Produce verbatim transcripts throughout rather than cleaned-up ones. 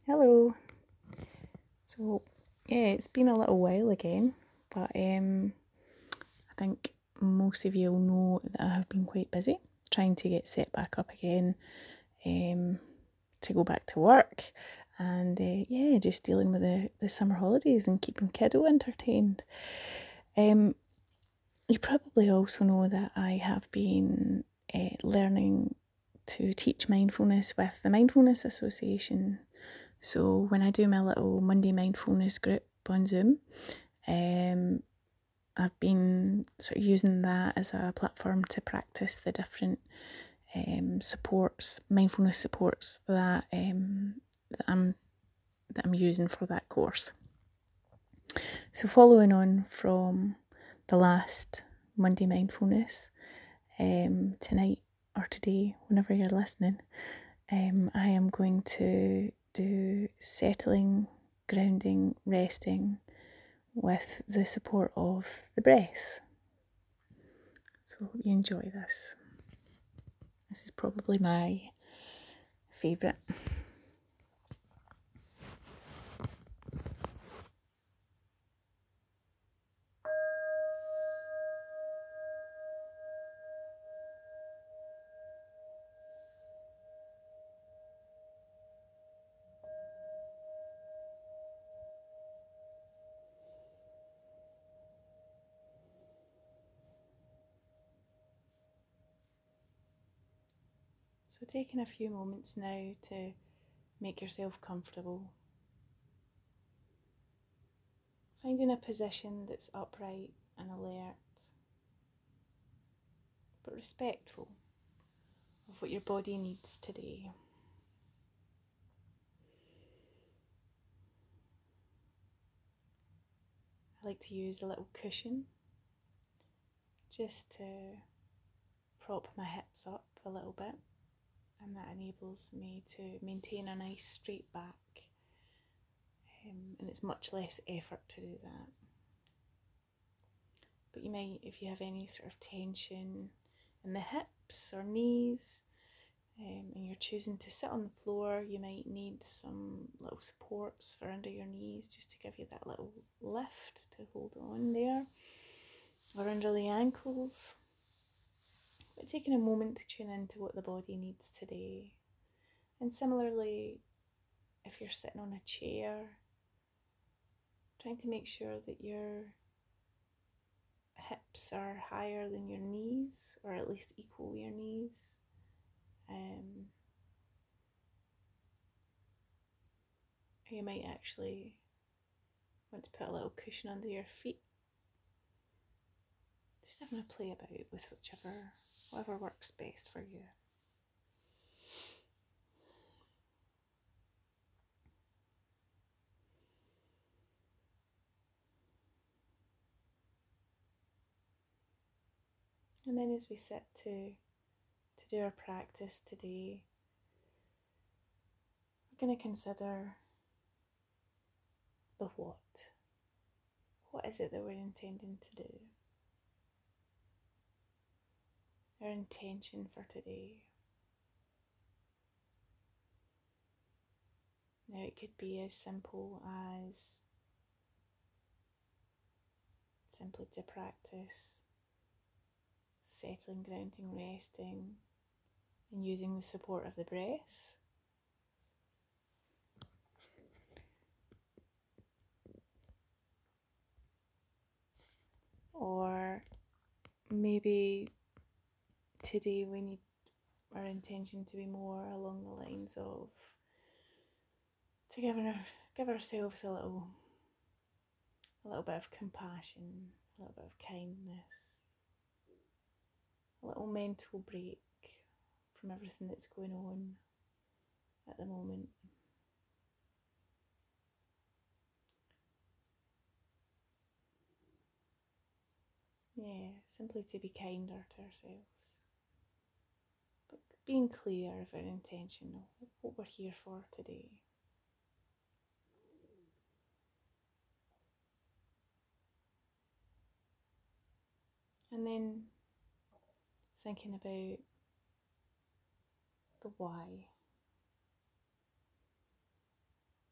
Hello. So, yeah, it's been a little while again, but um, I think most of you will know that I have been quite busy trying to get set back up again, um, to go back to work, and uh, yeah, just dealing with the, the summer holidays and keeping kiddo entertained. Um, you probably also know that I have been uh, learning to teach mindfulness with the Mindfulness Association. So when I do my little Monday mindfulness group on Zoom, um, I've been sort of using that as a platform to practice the different um, supports, mindfulness supports that um, that I'm that I'm using for that course. So following on from the last Monday mindfulness, um, tonight or today, whenever you're listening, um, I am going to do settling, grounding, resting with the support of the breath. So I hope you enjoy this. This is probably my favourite. So taking a few moments now to make yourself comfortable. Finding a position that's upright and alert, but respectful of what your body needs today. I like to use a little cushion just to prop my hips up a little bit, and that enables me to maintain a nice straight back, um, and it's much less effort to do that. But you might, if you have any sort of tension in the hips or knees, um, and you're choosing to sit on the floor, you might need some little supports for under your knees just to give you that little lift to hold on there, or under the ankles. But taking a moment to tune into what the body needs today. And similarly, if you're sitting on a chair, trying to make sure that your hips are higher than your knees, or at least equal your knees. Um, you might actually want to put a little cushion under your feet. Just having a play about with whichever, whatever works best for you. And then as we sit to, to do our practice today, we're going to consider the what. What is it that we're intending to do? Our intention for today. Now it could be as simple as simply to practice settling, grounding, resting, and using the support of the breath. Or maybe today we need our intention to be more along the lines of to give, our, give ourselves a little a little bit of compassion, a little bit of kindness, a little mental break from everything that's going on at the moment. Yeah, simply to be kinder to ourselves, but being clear of our intention of what we're here for today. And then thinking about the why.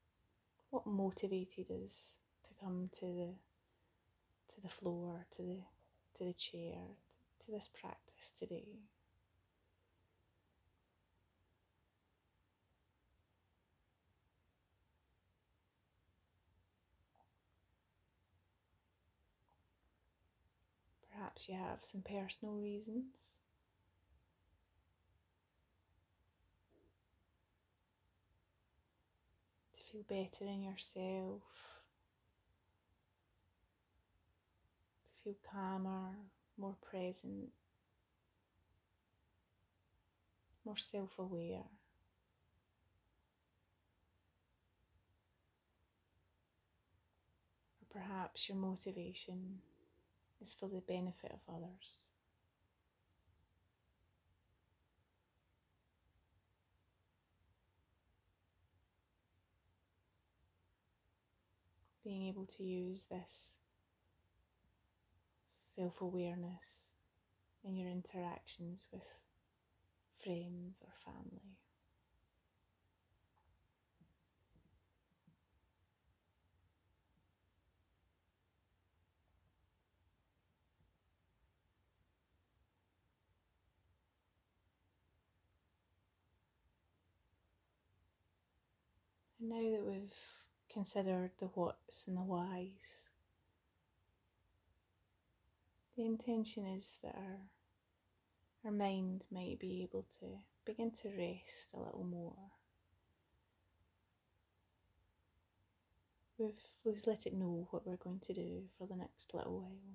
what motivated us to come to the to the floor, to the to the chair, to this practice today. Perhaps you have some personal reasons. To feel better in yourself, to feel calmer, more present, more self-aware. Or perhaps your motivation is for the benefit of others. Being able to use this self-awareness in your interactions with friends or family. And now that we've considered the whats and the whys, the intention is that our, our mind might be able to begin to rest a little more. We've, we've let it know what we're going to do for the next little while.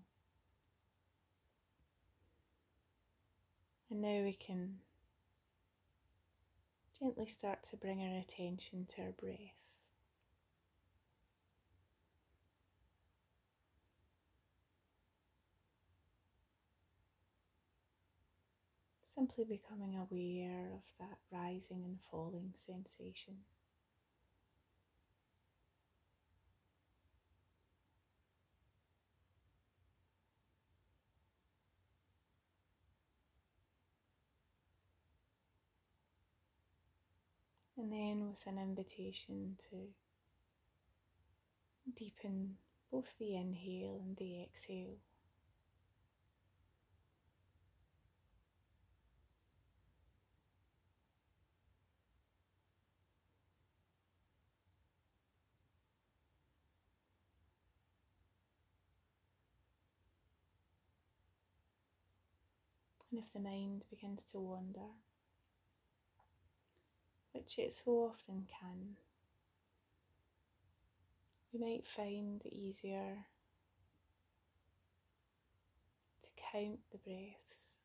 And now we can gently start to bring our attention to our breath. Simply becoming aware of that rising and falling sensation. And then with an invitation to deepen both the inhale and the exhale. And if the mind begins to wander, which it so often can, you might find it easier to count the breaths.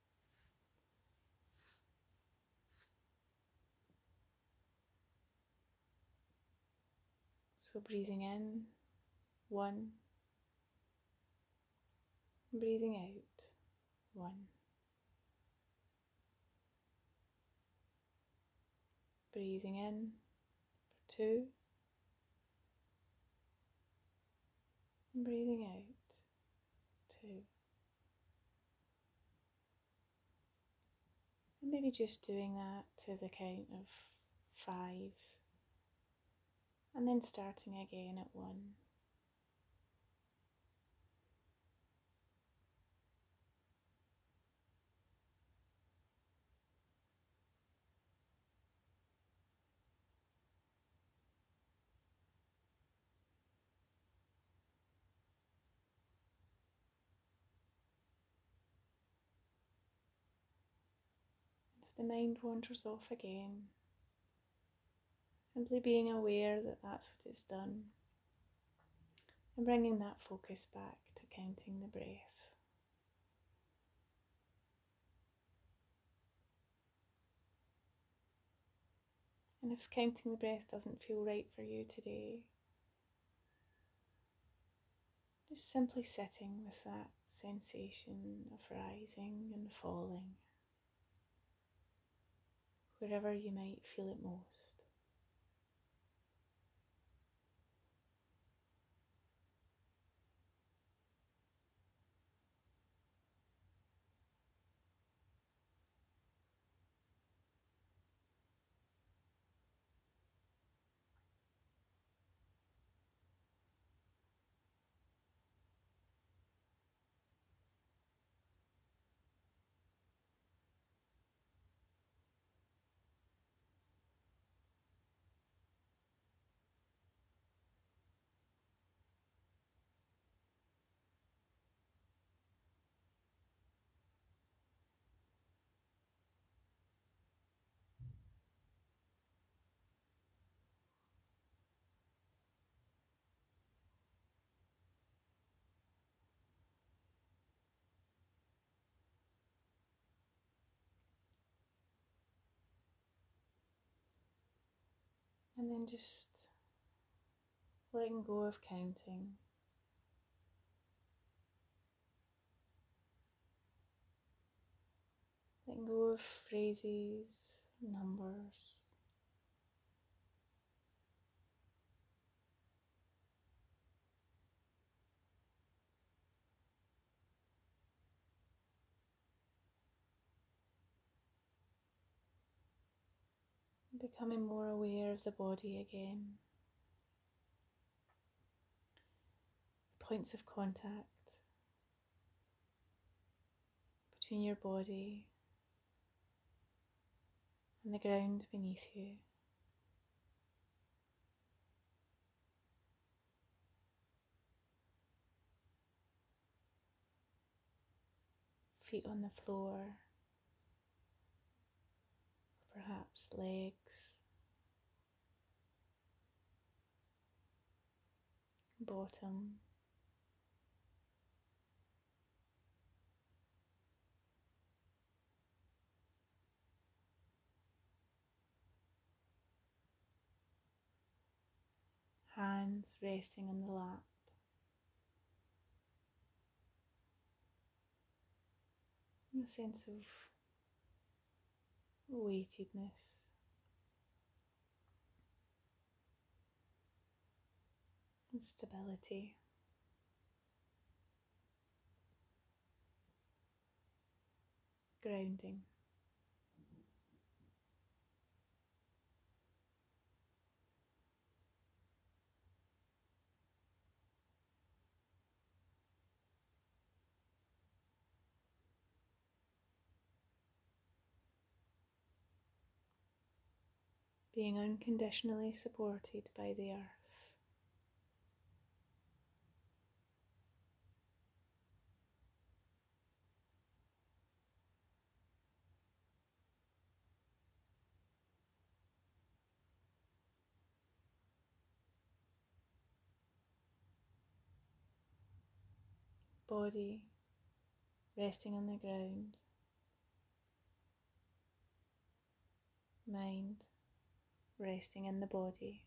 So breathing in, one, breathing out, one. Breathing in for two, and breathing out, two. And maybe just doing that to the count of five, and then starting again at one. If the mind wanders off again, simply being aware that that's what it's done, and bringing that focus back to counting the breath. And if counting the breath doesn't feel right for you today, just simply sitting with that sensation of rising and falling, wherever you might feel it most. And then just letting go of counting. Letting go of phrases, numbers. Becoming more aware of the body again. Points of contact between your body and the ground beneath you. Feet on the floor, perhaps legs, bottom. Hands resting on the lap. And a sense of weightedness. And stability. Grounding. Being unconditionally supported by the earth. Body resting on the ground. Mind resting in the body.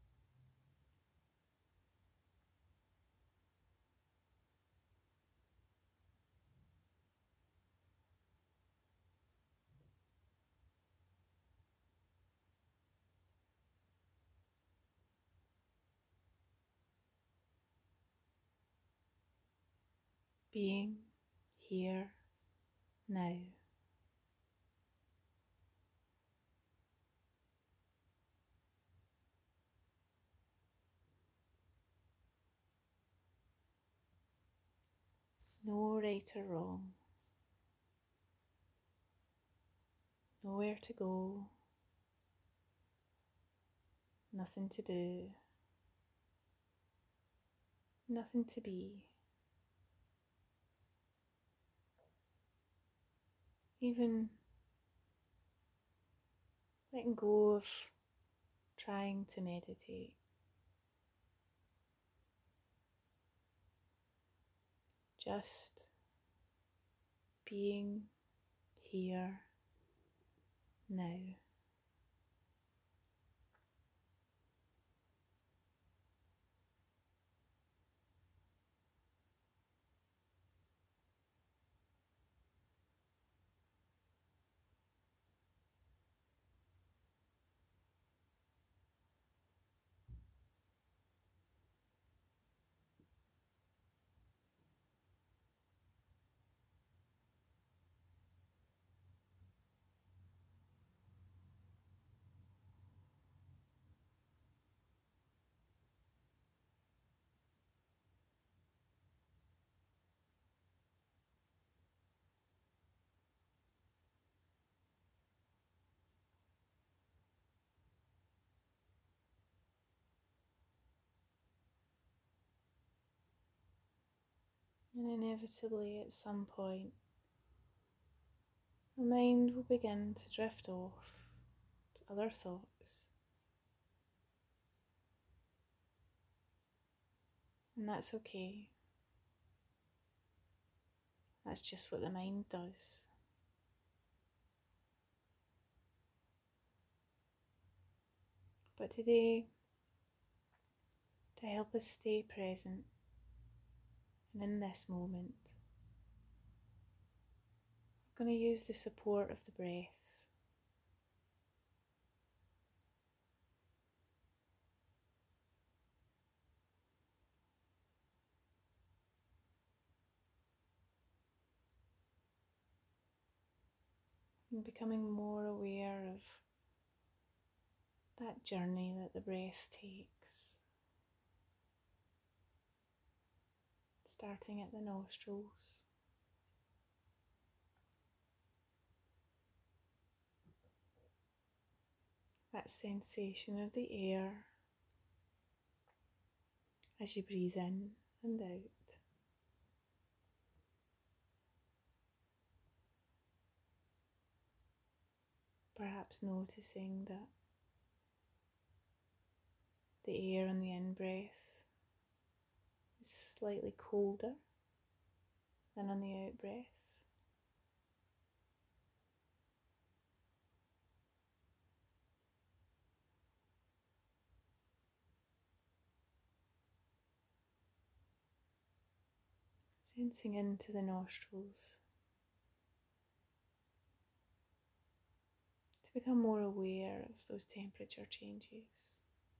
Being here now. No right or wrong. Nowhere to go. Nothing to do. Nothing to be. Even letting go of trying to meditate. Just being here now. And inevitably at some point, the mind will begin to drift off to other thoughts. And that's okay. That's just what the mind does. But today, to help us stay present and in this moment, we're going to use the support of the breath. And becoming more aware of that journey that the breath takes. Starting at the nostrils. That sensation of the air as you breathe in and out. Perhaps noticing that the air on the in-breath is slightly colder than on the out-breath. Sensing into the nostrils to become more aware of those temperature changes.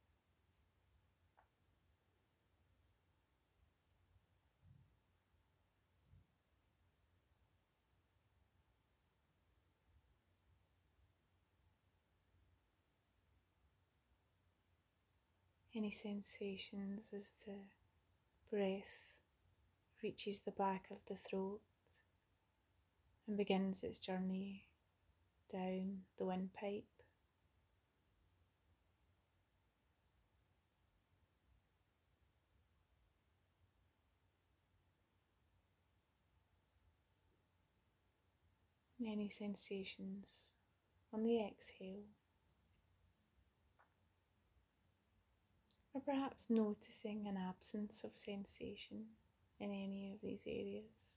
Any sensations as the breath reaches the back of the throat and begins its journey down the windpipe. Any sensations on the exhale, or perhaps noticing an absence of sensation in any of these areas.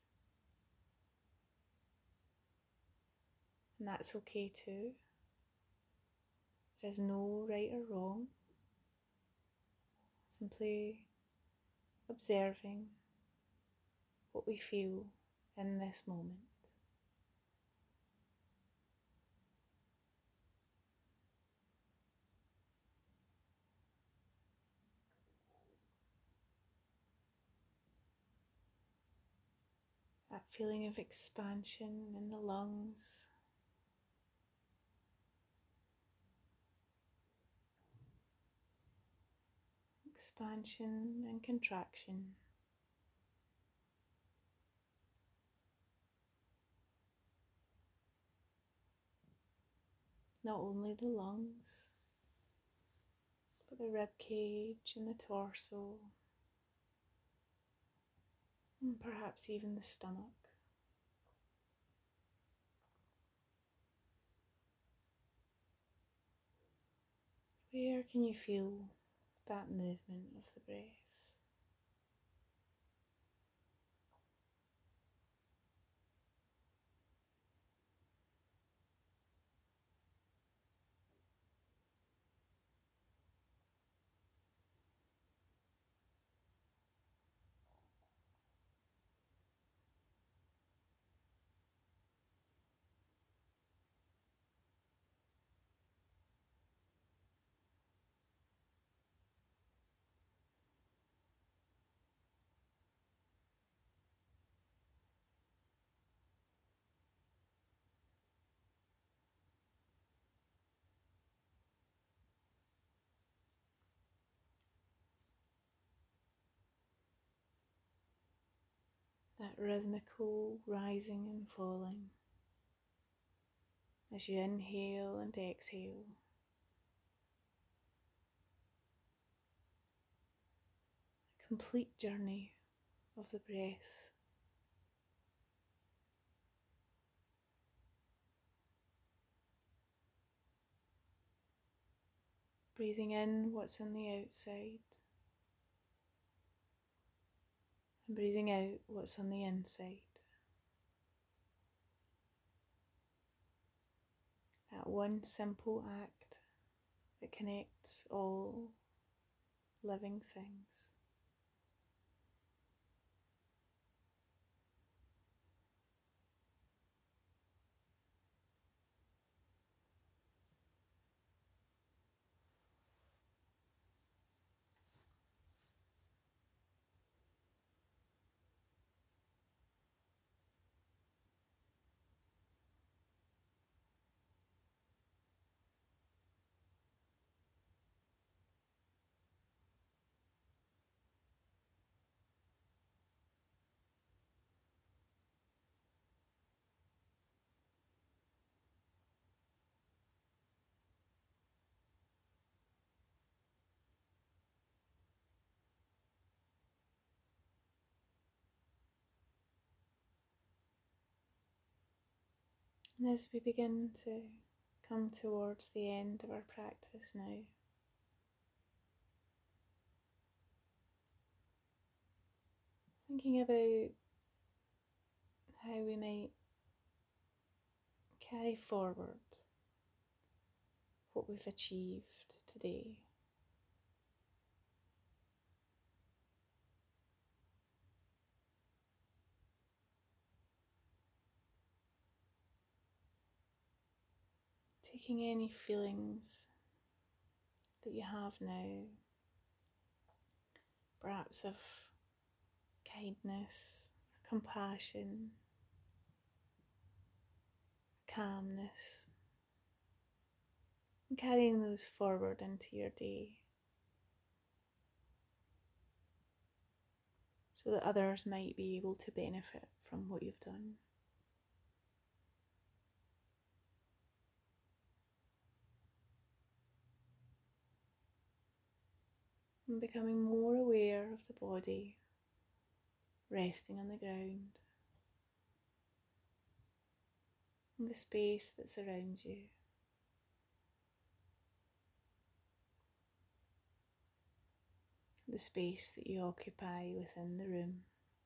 And that's okay too. There is no right or wrong, simply observing what we feel in this moment. That feeling of expansion in the lungs, expansion and contraction. Not only the lungs, but the rib cage and the torso, and perhaps even the stomach. Where can you feel that movement of the breath? That rhythmical rising and falling as you inhale and exhale. A complete journey of the breath. Breathing in what's on the outside and breathing out what's on the inside. That one simple act that connects all living things. And as we begin to come towards the end of our practice now, thinking about how we might carry forward what we've achieved today. Taking any feelings that you have now, perhaps of kindness, compassion, calmness, and carrying those forward into your day so that others might be able to benefit from what you've done. And becoming more aware of the body resting on the ground and the space that's around you. The space that you occupy within the room.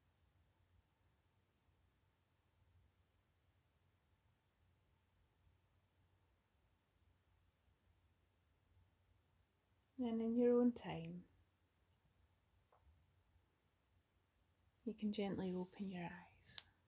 And in your own time, you can gently open your eyes.